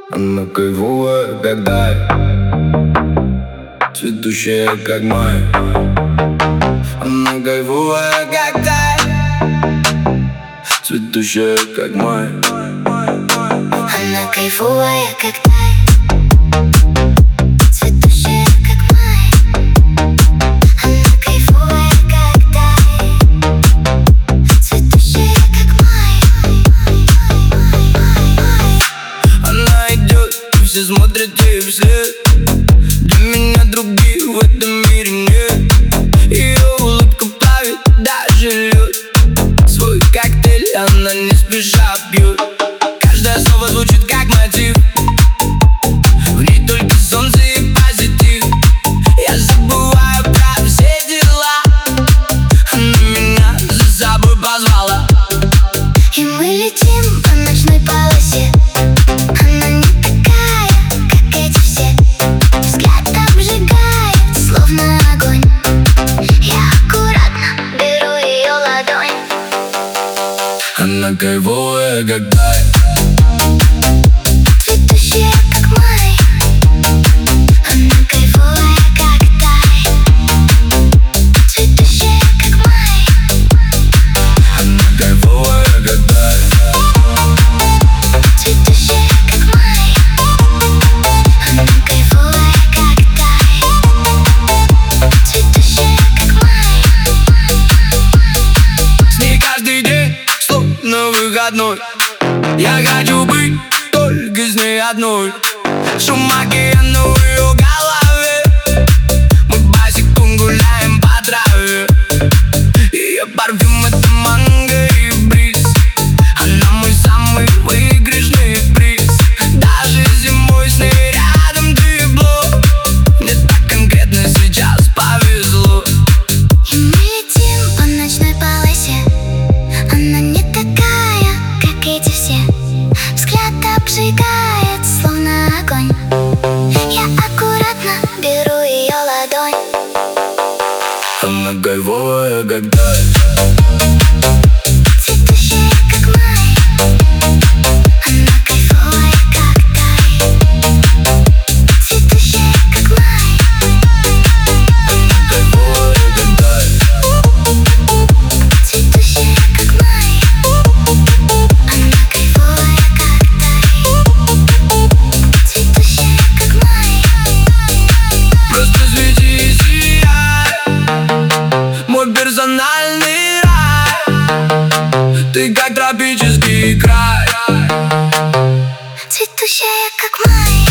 Она кайфовая, когда цветущая, как май. Она кайфовая, когда цветущая, как май. Она кайфовая, как тай, цветущая, как май. Она кайфовая, как тай, цветущая, как май. Она идет, и все смотрят ей вслед. Для меня других в этом мире нет. Ее улыбка плавит даже лед. Свой коктейль она не спеша пьет. Каждое слово звучит как мотив. В ней только солнце и позитив. Я забываю про все дела. Она меня за собой позвала. И мы летим по ночной полосе. Она не такая, как эти все. Взгляд обжигает, словно огонь. Я аккуратно беру ее ладонь. Она кайфовая, как тай, цветущая, как май. Она кайфовая, как тай, цветущая, как май. она кайфовая, как тай, Цветущая, как май. Она кайфовая, как тай, цветущая, как май. с ней каждый день словно выходной. Я хочу быть только с ней одной. Шум океана в ее голове. Мы босиком гуляем по траве. Ее парфюм — это манго и бриз. Она мой самый выигрышный приз. Даже зимой с ней рядом тепло. Мне так конкретно сейчас повезло. И мы летим по ночной полосе. Она не такая, как эти все. Взгляд обжигает, словно огонь. Я аккуратно беру ее ладонь. Она кайфовая, как тай, Цветущая, как май. Она кайфовая, как тай, цветущая, как май. кайфовая, как тай, Цветущая, как май. Она кайфовая, как тай, цветущая, как май. просто свети и сияй. Мой персональный рай. Ты как тропический край. Цветущая, как май.